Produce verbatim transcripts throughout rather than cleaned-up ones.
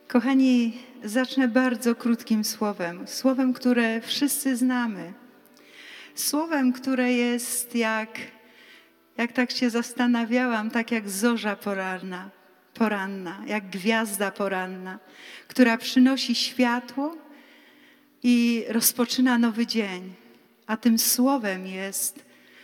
Kochani, zacznę bardzo krótkim słowem. Słowem, które wszyscy znamy. Słowem, które jest jak, jak tak się zastanawiałam, tak jak zorza poranna, poranna, jak gwiazda poranna, która przynosi światło i rozpoczyna nowy dzień. A tym słowem jest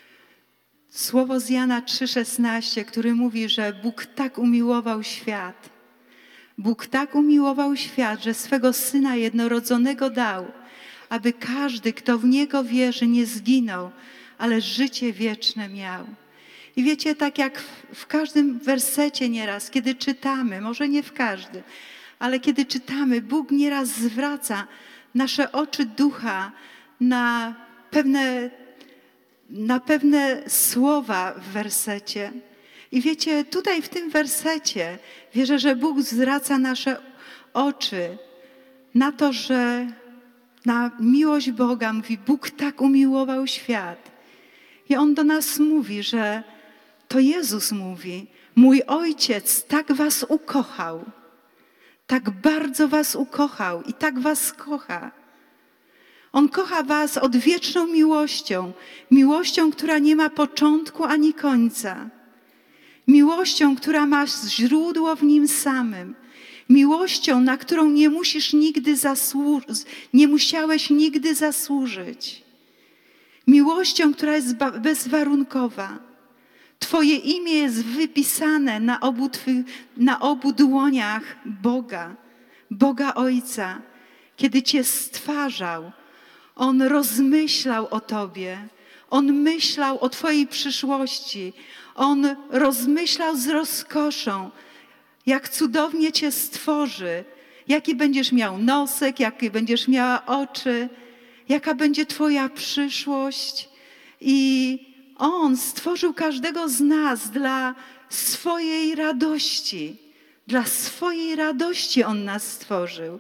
słowo z Jana trzy szesnaście, który mówi, że Bóg tak umiłował świat. Bóg tak umiłował świat, że swego Syna jednorodzonego dał, aby każdy, kto w Niego wierzy, nie zginął, ale życie wieczne miał. I wiecie, tak jak w każdym wersecie nieraz, kiedy czytamy, może nie w każdym, ale kiedy czytamy, Bóg nieraz zwraca nasze oczy ducha na pewne, na pewne słowa w wersecie. I wiecie, tutaj w tym wersecie wierzę, że Bóg zwraca nasze oczy na to, że na miłość Boga mówi, Bóg tak umiłował świat. I On do nas mówi, że to Jezus mówi, mój Ojciec tak was ukochał, tak bardzo was ukochał i tak was kocha. On kocha was odwieczną miłością, miłością, która nie ma początku ani końca. Miłością, która ma źródło w Nim samym. Miłością, na którą nie musisz nigdy zasłużyć, nie musiałeś nigdy zasłużyć. Miłością, która jest bezwarunkowa. Twoje imię jest wypisane na obu, twych, na obu dłoniach Boga, Boga Ojca. Kiedy Cię stwarzał, On rozmyślał o Tobie. On myślał o Twojej przyszłości. On rozmyślał z rozkoszą, jak cudownie Cię stworzy, jaki będziesz miał nosek, jakie będziesz miała oczy, jaka będzie Twoja przyszłość. I On stworzył każdego z nas dla swojej radości. Dla swojej radości On nas stworzył.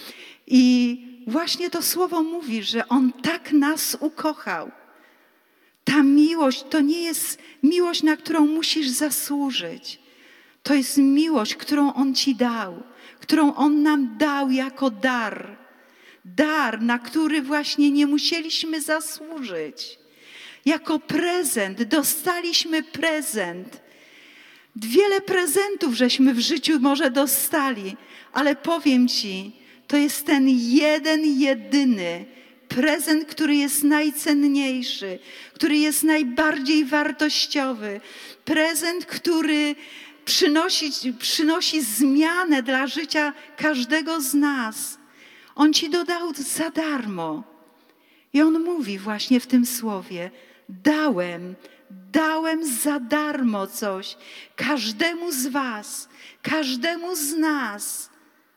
I właśnie to słowo mówi, że On tak nas ukochał. Ta miłość to nie jest miłość, na którą musisz zasłużyć. To jest miłość, którą On Ci dał, którą On nam dał jako dar. Dar, na który właśnie nie musieliśmy zasłużyć. Jako prezent, dostaliśmy prezent. Wiele prezentów żeśmy w życiu może dostali, ale powiem Ci, to jest ten jeden, jedyny prezent, który jest najcenniejszy, który jest najbardziej wartościowy. Prezent, który przynosi, przynosi zmianę dla życia każdego z nas. On Ci dodał za darmo. I On mówi właśnie w tym słowie, dałem, dałem za darmo coś każdemu z was, każdemu z nas.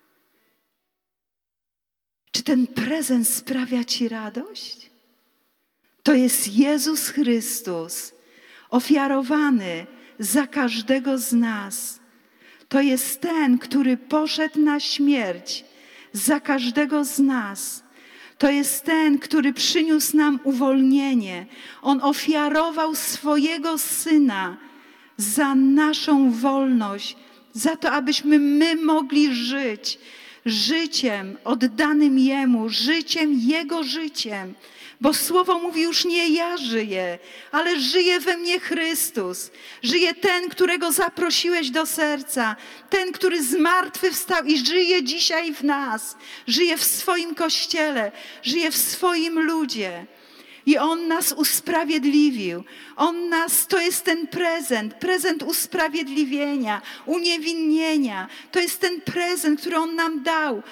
Czy ten prezent sprawia Ci radość? To jest Jezus Chrystus, ofiarowany za każdego z nas. To jest ten, który poszedł na śmierć za każdego z nas. To jest ten, który przyniósł nam uwolnienie. On ofiarował swojego Syna za naszą wolność, za to, abyśmy my mogli żyć życiem oddanym Jemu, życiem Jego życiem. Bo Słowo mówi, już nie ja żyję, ale żyje we mnie Chrystus. Żyje ten, którego zaprosiłeś do serca. Ten, który zmartwychwstał i żyje dzisiaj w nas. Żyje w swoim Kościele, żyje w swoim ludzie. I On nas usprawiedliwił. On nas, to jest ten prezent, prezent usprawiedliwienia, uniewinnienia. To jest ten prezent, który On nam dał.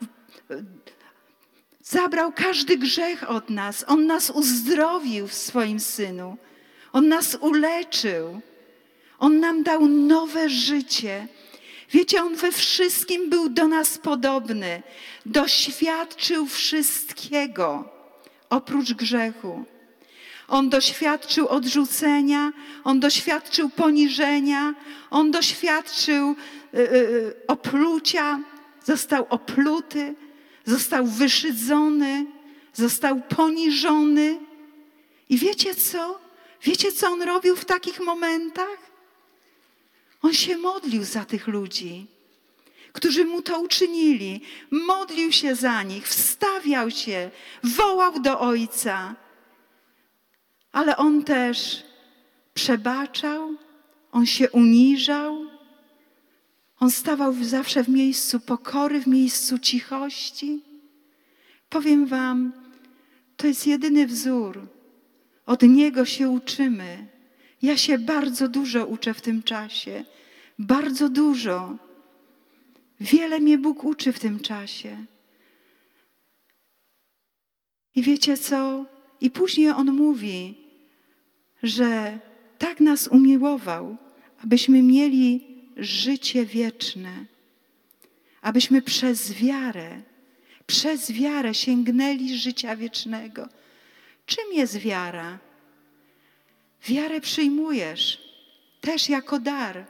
Zabrał każdy grzech od nas. On nas uzdrowił w swoim Synu. On nas uleczył. On nam dał nowe życie. Wiecie, On we wszystkim był do nas podobny. Doświadczył wszystkiego oprócz grzechu. On doświadczył odrzucenia, On doświadczył poniżenia, On doświadczył yy, yy, oplucia, został opluty. Został wyszydzony, został poniżony. I wiecie co? Wiecie, co On robił w takich momentach? On się modlił za tych ludzi, którzy mu to uczynili. Modlił się za nich, wstawiał się, wołał do Ojca. Ale on też przebaczał, on się uniżał, on stawał zawsze w miejscu pokory, w miejscu cichości. Powiem wam, to jest jedyny wzór. Od niego się uczymy. Ja się bardzo dużo uczę w tym czasie. Bardzo dużo. Wiele mnie Bóg uczy w tym czasie. I wiecie co? I później On mówi, że tak nas umiłował, abyśmy mieli życie wieczne. Abyśmy przez wiarę, przez wiarę sięgnęli życia wiecznego. Czym jest wiara? Wiarę przyjmujesz też jako dar.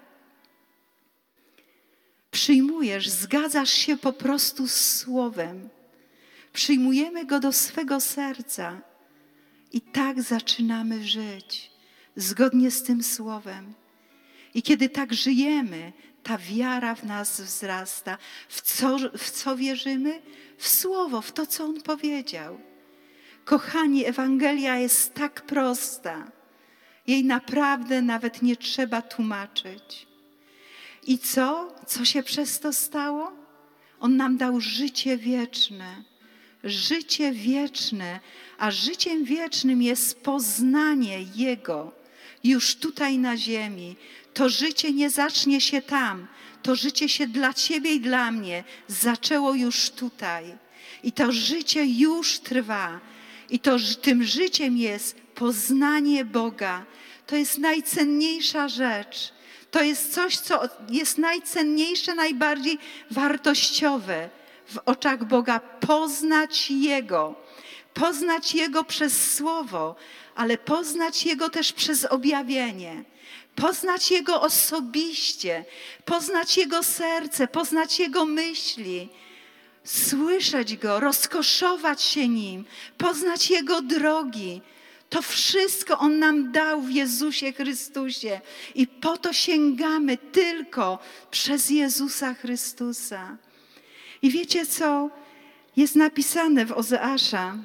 Przyjmujesz, zgadzasz się po prostu z Słowem. Przyjmujemy go do swego serca i tak zaczynamy żyć, zgodnie z tym Słowem. I kiedy tak żyjemy, ta wiara w nas wzrasta. W co, w co wierzymy? W Słowo, w to, co On powiedział. Kochani, Ewangelia jest tak prosta. Jej naprawdę nawet nie trzeba tłumaczyć. I co? Co się przez to stało? On nam dał życie wieczne. Życie wieczne. A życiem wiecznym jest poznanie Jego już tutaj na ziemi. To życie nie zacznie się tam. To życie się dla Ciebie i dla mnie zaczęło już tutaj. I to życie już trwa. I to tym życiem jest poznanie Boga. To jest najcenniejsza rzecz. To jest coś, co jest najcenniejsze, najbardziej wartościowe w oczach Boga. Poznać Jego. Poznać Jego przez Słowo, ale poznać Jego też przez objawienie. Poznać Jego osobiście. Poznać Jego serce. Poznać Jego myśli. Słyszeć Go, rozkoszować się Nim, poznać Jego drogi. To wszystko On nam dał w Jezusie Chrystusie i po to sięgamy tylko przez Jezusa Chrystusa. I wiecie co? Jest napisane w Ozeasza,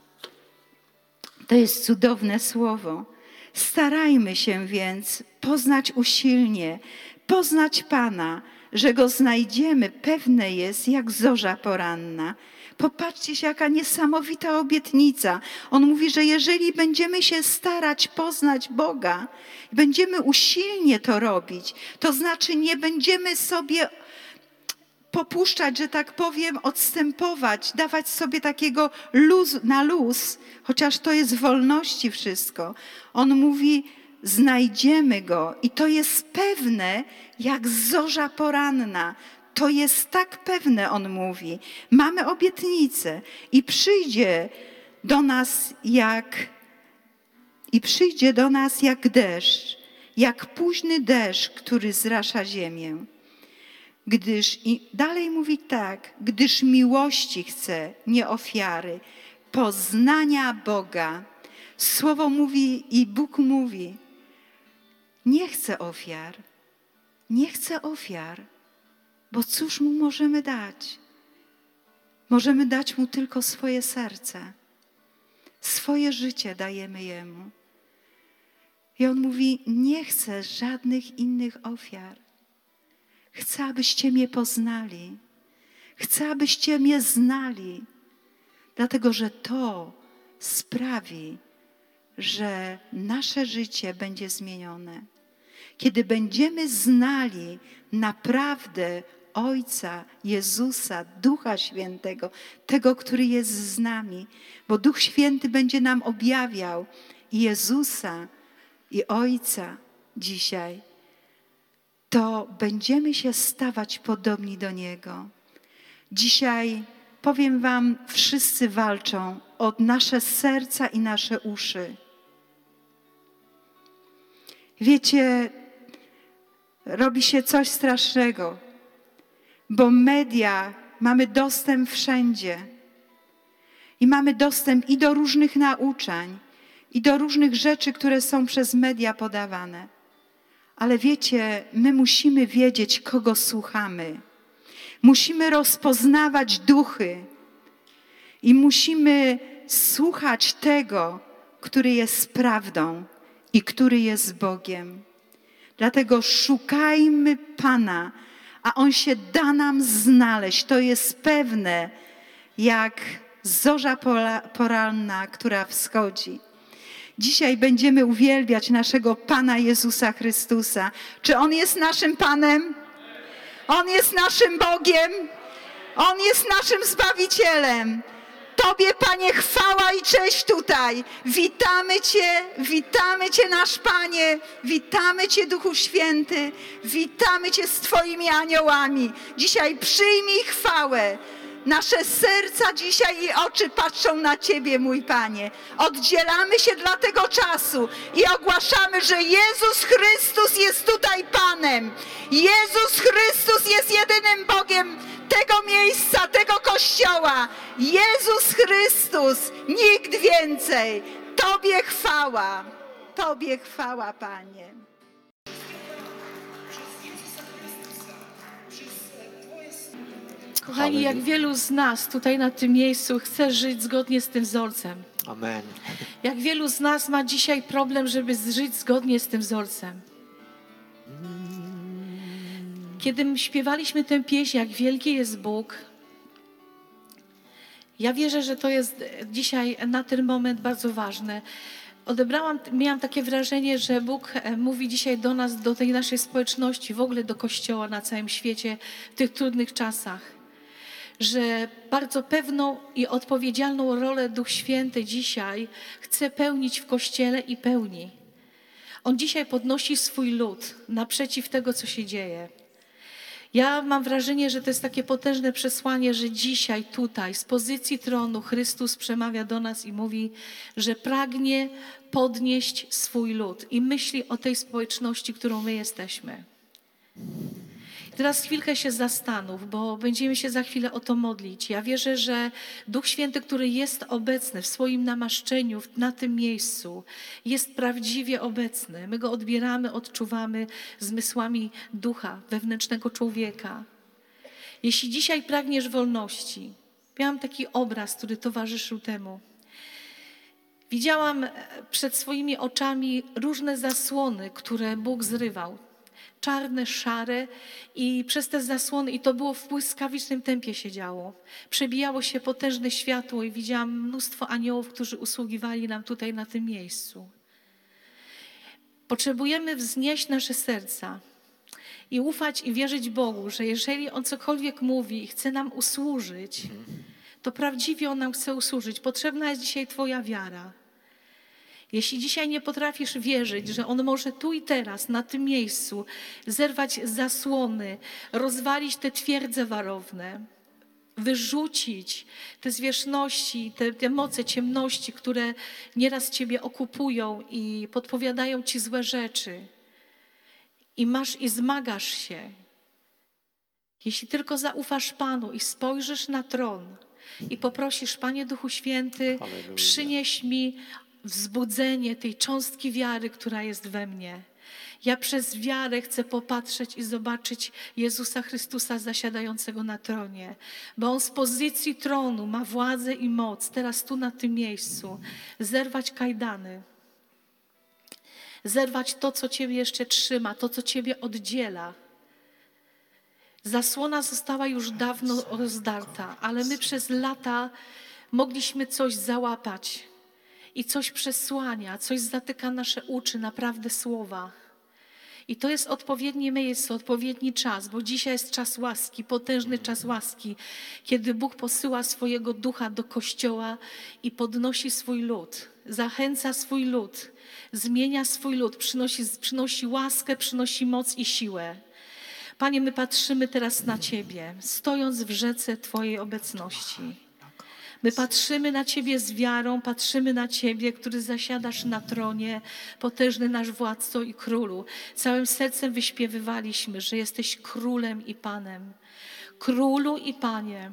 to jest cudowne słowo. Starajmy się więc poznać usilnie, poznać Pana, że Go znajdziemy, pewne jest jak zorza poranna. Popatrzcie się, jaka niesamowita obietnica. On mówi, że jeżeli będziemy się starać poznać Boga, będziemy usilnie to robić, to znaczy nie będziemy sobie popuszczać, że tak powiem, odstępować, dawać sobie takiego luz na luz, chociaż to jest w wolności wszystko. On mówi, znajdziemy Go i to jest pewne jak zorza poranna. To jest tak pewne, On mówi. Mamy obietnicę i przyjdzie do nas jak i przyjdzie do nas jak deszcz, jak późny deszcz, który zrasza ziemię. Gdyż, i dalej mówi tak, gdyż miłości chce, nie ofiary, poznania Boga. Słowo mówi i Bóg mówi, nie chce ofiar, nie chce ofiar, bo cóż Mu możemy dać? Możemy dać Mu tylko swoje serce. Swoje życie dajemy Jemu. I On mówi, nie chcę żadnych innych ofiar. Chcę, abyście mnie poznali. Chcę, abyście mnie znali. Dlatego, że to sprawi, że nasze życie będzie zmienione. Kiedy będziemy znali naprawdę Ojca, Jezusa, Ducha Świętego, tego, który jest z nami, bo Duch Święty będzie nam objawiał i Jezusa, i Ojca dzisiaj, to będziemy się stawać podobni do Niego. Dzisiaj, powiem wam, wszyscy walczą o nasze serca i nasze uszy. Wiecie, robi się coś strasznego, bo media, mamy dostęp wszędzie. I mamy dostęp i do różnych nauczań, i do różnych rzeczy, które są przez media podawane. Ale wiecie, my musimy wiedzieć, kogo słuchamy. Musimy rozpoznawać duchy i musimy słuchać tego, który jest prawdą i który jest Bogiem. Dlatego szukajmy Pana, a On się da nam znaleźć. To jest pewne, jak zorza poranna, która wschodzi. Dzisiaj będziemy uwielbiać naszego Pana Jezusa Chrystusa. Czy On jest naszym Panem? On jest naszym Bogiem? On jest naszym Zbawicielem. Tobie, Panie, chwała i cześć tutaj. Witamy Cię, witamy Cię, nasz Panie. Witamy Cię, Duchu Święty. Witamy Cię z Twoimi aniołami. Dzisiaj przyjmij chwałę. Nasze serca dzisiaj i oczy patrzą na Ciebie, mój Panie. Oddzielamy się dla tego czasu i ogłaszamy, że Jezus Chrystus jest tutaj Panem. Jezus Chrystus jest jedynym Bogiem tego miejsca, tego Kościoła. Jezus Chrystus, nikt więcej. Tobie chwała, Tobie chwała, Panie. Kochani, jak wielu z nas tutaj na tym miejscu chce żyć zgodnie z tym wzorcem. Amen. Jak wielu z nas ma dzisiaj problem, żeby żyć zgodnie z tym wzorcem. Kiedy śpiewaliśmy tę pieśń, jak wielki jest Bóg, ja wierzę, że to jest dzisiaj na ten moment bardzo ważne. Odebrałam, miałam takie wrażenie, że Bóg mówi dzisiaj do nas, do tej naszej społeczności, w ogóle do Kościoła na całym świecie w tych trudnych czasach, że bardzo pewną i odpowiedzialną rolę Duch Święty dzisiaj chce pełnić w Kościele i pełni. On dzisiaj podnosi swój lud naprzeciw tego, co się dzieje. Ja mam wrażenie, że to jest takie potężne przesłanie, że dzisiaj tutaj z pozycji tronu Chrystus przemawia do nas i mówi, że pragnie podnieść swój lud i myśli o tej społeczności, którą my jesteśmy. Teraz chwilkę się zastanów, bo będziemy się za chwilę o to modlić. Ja wierzę, że Duch Święty, który jest obecny w swoim namaszczeniu na tym miejscu, jest prawdziwie obecny. My Go odbieramy, odczuwamy zmysłami ducha, wewnętrznego człowieka. Jeśli dzisiaj pragniesz wolności, miałam taki obraz, który towarzyszył temu. Widziałam przed swoimi oczami różne zasłony, które Bóg zrywał. Czarne, szare i przez te zasłony, i to było w błyskawicznym tempie się działo. Przebijało się potężne światło i widziałam mnóstwo aniołów, którzy usługiwali nam tutaj na tym miejscu. Potrzebujemy wznieść nasze serca i ufać i wierzyć Bogu, że jeżeli On cokolwiek mówi i chce nam usłużyć, to prawdziwie On nam chce usłużyć. Potrzebna jest dzisiaj Twoja wiara. Jeśli dzisiaj nie potrafisz wierzyć, że On może tu i teraz, na tym miejscu, zerwać zasłony, rozwalić te twierdze warowne, wyrzucić te zwierzchności, te, te moce ciemności, które nieraz Ciebie okupują i podpowiadają Ci złe rzeczy. I masz i zmagasz się. Jeśli tylko zaufasz Panu i spojrzysz na tron i poprosisz, Panie Duchu Święty, Halleluja. Przynieś mi wzbudzenie tej cząstki wiary, która jest we mnie. Ja przez wiarę chcę popatrzeć i zobaczyć Jezusa Chrystusa zasiadającego na tronie, bo On z pozycji tronu ma władzę i moc, teraz tu na tym miejscu, zerwać kajdany, zerwać to, co Ciebie jeszcze trzyma, to, co Ciebie oddziela. Zasłona została już dawno rozdarta, ale my przez lata mogliśmy coś załapać i coś przesłania, coś zatyka nasze uszy, naprawdę słowa. I to jest odpowiednie miejsce, odpowiedni czas, bo dzisiaj jest czas łaski, potężny czas łaski, kiedy Bóg posyła swojego ducha do Kościoła i podnosi swój lud, zachęca swój lud, zmienia swój lud, przynosi, przynosi łaskę, przynosi moc i siłę. Panie, my patrzymy teraz na Ciebie, stojąc w rzece Twojej obecności. My patrzymy na Ciebie z wiarą, patrzymy na Ciebie, który zasiadasz na tronie, potężny nasz władco i królu. Całym sercem wyśpiewywaliśmy, że jesteś królem i Panem. Królu i Panie,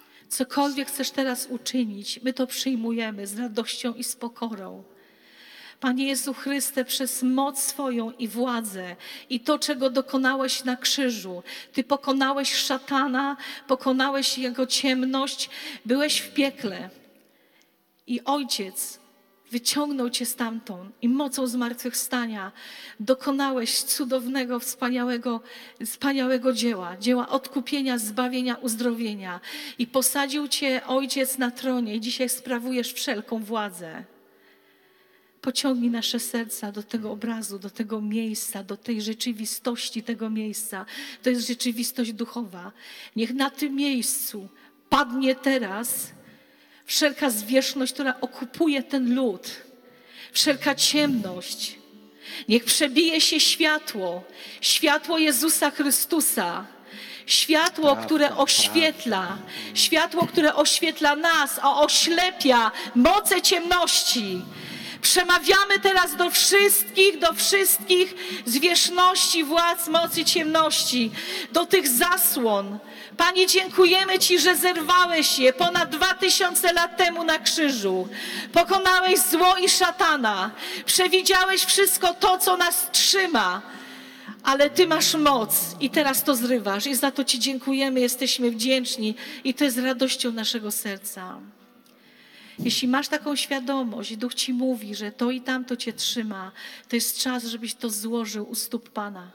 cokolwiek chcesz teraz uczynić, my to przyjmujemy z radością i z pokorą. Panie Jezu Chryste, przez moc swoją i władzę i to, czego dokonałeś na krzyżu. Ty pokonałeś szatana, pokonałeś jego ciemność, byłeś w piekle. I Ojciec wyciągnął cię stamtąd i mocą zmartwychwstania dokonałeś cudownego, wspaniałego, wspaniałego dzieła, dzieła odkupienia, zbawienia, uzdrowienia. I posadził cię Ojciec na tronie i dzisiaj sprawujesz wszelką władzę. Pociągnij nasze serca do tego obrazu, do tego miejsca, do tej rzeczywistości tego miejsca. To jest rzeczywistość duchowa. Niech na tym miejscu padnie teraz wszelka zwierzchność, która okupuje ten lud. Wszelka ciemność. Niech przebije się światło. Światło Jezusa Chrystusa. Światło, Prawda, które oświetla. prawda. Światło, które oświetla nas, a oślepia moce ciemności. Przemawiamy teraz do wszystkich, do wszystkich zwierzchności, władz, mocy ciemności, do tych zasłon. Panie, dziękujemy Ci, że zerwałeś je ponad dwa tysiące lat temu na krzyżu. Pokonałeś zło i szatana. Przewidziałeś wszystko to, co nas trzyma. Ale Ty masz moc i teraz to zrywasz. I za to Ci dziękujemy, jesteśmy wdzięczni i to jest radością naszego serca. Jeśli masz taką świadomość i Duch Ci mówi, że to i tamto Cię trzyma, to jest czas, żebyś to złożył u stóp Pana.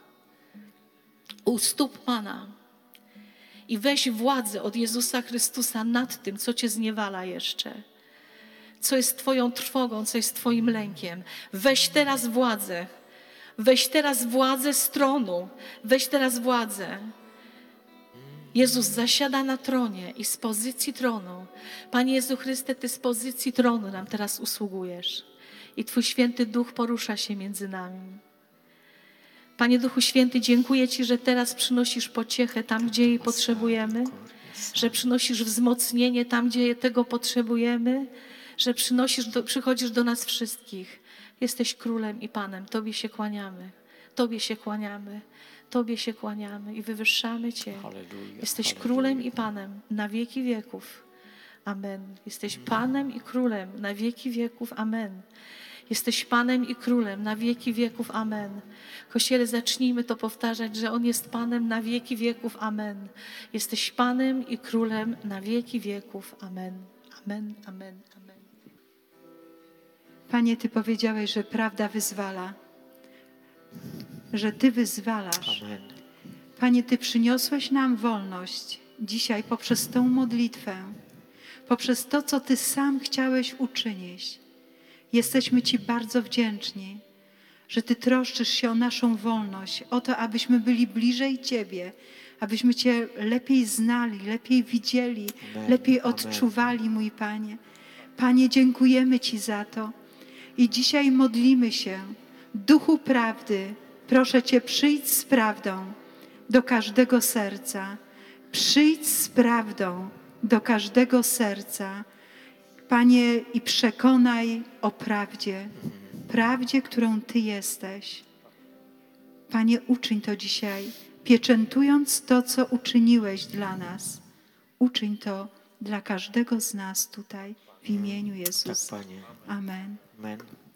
U stóp Pana. I weź władzę od Jezusa Chrystusa nad tym, co Cię zniewala jeszcze. Co jest Twoją trwogą, co jest Twoim lękiem. Weź teraz władzę. Weź teraz władzę z tronu. Weź teraz władzę. Jezus zasiada na tronie i z pozycji tronu, Panie Jezu Chryste, Ty z pozycji tronu nam teraz usługujesz i Twój Święty Duch porusza się między nami. Panie Duchu Święty, dziękuję Ci, że teraz przynosisz pociechę tam, gdzie jej potrzebujemy, że przynosisz wzmocnienie tam, gdzie tego potrzebujemy, że przynosisz do, przychodzisz do nas wszystkich. Jesteś Królem i Panem, Tobie się kłaniamy, Tobie się kłaniamy. Tobie się kłaniamy i wywyższamy Cię. Halleluja, Jesteś halleluja. Królem i Panem na wieki wieków. Amen. Jesteś Panem i Królem na wieki wieków. Amen. Jesteś Panem i Królem na wieki wieków. Amen. Kościele, zacznijmy to powtarzać, że On jest Panem na wieki wieków. Amen. Jesteś Panem i Królem na wieki wieków. Amen. Amen. Amen. Amen. Panie, Ty powiedziałeś, że prawda wyzwala, że Ty wyzwalasz. Amen. Panie, Ty przyniosłeś nam wolność dzisiaj poprzez tą modlitwę, poprzez to, co Ty sam chciałeś uczynić. Jesteśmy Ci bardzo wdzięczni, że Ty troszczysz się o naszą wolność, o to, abyśmy byli bliżej Ciebie, abyśmy Cię lepiej znali, lepiej widzieli, Amen. lepiej Amen. odczuwali, mój Panie. Panie, dziękujemy Ci za to. I dzisiaj modlimy się, Duchu Prawdy, proszę Cię, przyjdź z prawdą do każdego serca. Przyjdź z prawdą do każdego serca. Panie, i przekonaj o prawdzie, prawdzie, którą Ty jesteś. Panie, uczyń to dzisiaj, pieczętując to, co uczyniłeś dla nas. Uczyń to dla każdego z nas tutaj w imieniu Tak, Jezusa. Panie. Amen. Amen.